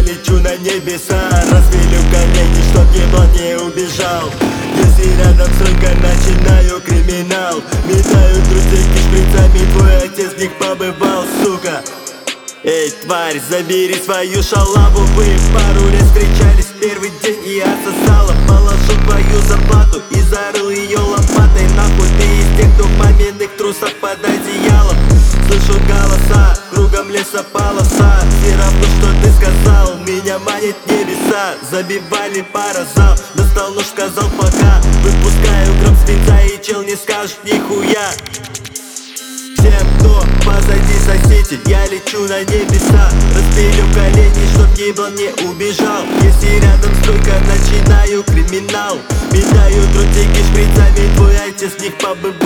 лечу на небеса. Распилю колени, чтоб еблан не убежал. Если рядом стройка, начинаю криминал. Метаю трусики шприцами, твой отец в них побывал, сука. Эй, тварь, забери свою шалаву. Вы пару лет встречались в первый день и отсосала. Положу твою зарплату и зарыл ее лопатой. Нахуй ты из тех, кто в маминых трусах под одеялом. Слышу голоса, кругом лесополоса. Все равно, что ты сказал, меня манит небеса. Забивали паразал, достал нож, сказал пока. Выпускаю гром свинца и чел не скажет нихуя. Всем, кто позади сосите, я лечу на небеса. Распилю колени, чтоб еблан не убежал. Если рядом стойка, начинаю криминал. Метаю трутики шприцами, твой отец в них побывал.